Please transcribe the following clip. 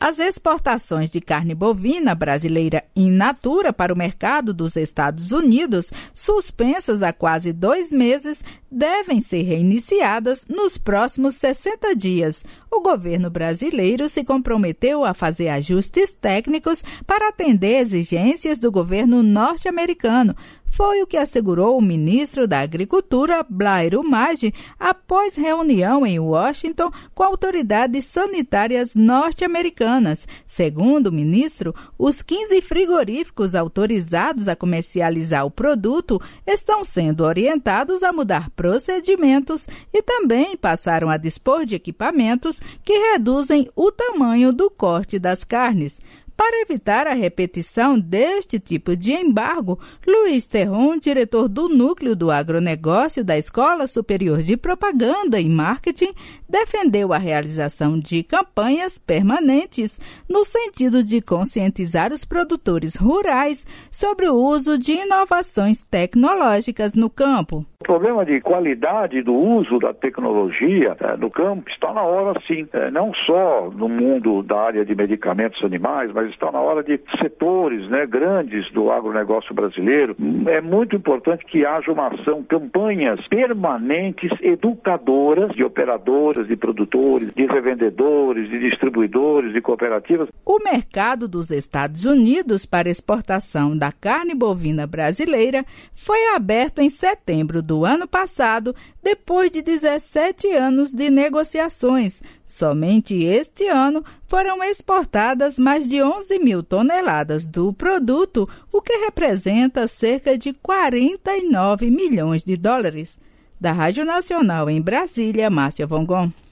As exportações de carne bovina brasileira in natura para o mercado dos Estados Unidos, suspensas há quase 2 meses, devem ser reiniciadas nos próximos 60 dias. O governo brasileiro se comprometeu a fazer ajustes técnicos para atender exigências do governo norte-americano. Foi o que assegurou o ministro da Agricultura, Blairo Maggi, após reunião em Washington com autoridades sanitárias norte-americanas. Segundo o ministro, os 15 frigoríficos autorizados a comercializar o produto estão sendo orientados a mudar procedimentos e também passaram a dispor de equipamentos que reduzem o tamanho do corte das carnes. Para evitar a repetição deste tipo de embargo, Luiz Terron, diretor do Núcleo do Agronegócio da Escola Superior de Propaganda e Marketing, defendeu a realização de campanhas permanentes no sentido de conscientizar os produtores rurais sobre o uso de inovações tecnológicas no campo. O problema de qualidade do uso da tecnologia no campo está na hora, sim, não só no mundo da área de medicamentos animais, mas está na hora de setores grandes do agronegócio brasileiro. É muito importante que haja uma ação, campanhas permanentes, educadoras de operadoras, de produtores, de revendedores, de distribuidores, de cooperativas. O mercado dos Estados Unidos para exportação da carne bovina brasileira foi aberto em setembro do ano passado, depois de 17 anos de negociações. Somente este ano foram exportadas mais de 11 mil toneladas do produto, o que representa cerca de 49 milhões de dólares. Da Rádio Nacional em Brasília, Márcia Vongon.